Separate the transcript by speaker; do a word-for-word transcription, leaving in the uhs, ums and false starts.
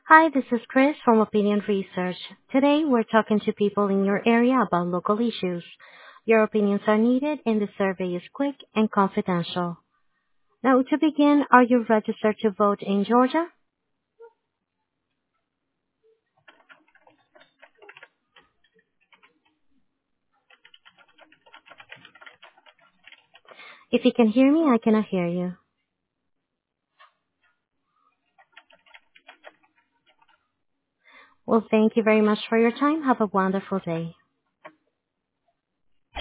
Speaker 1: Hi, this is Chris from Opinion Research. Today, we're talking to people in your area about local issues. Your opinions are needed, and the survey is quick and confidential. Now, to begin, are you registered to vote in Georgia? If you can hear me, I cannot hear you. Well, thank you very much for your time. Have a wonderful day.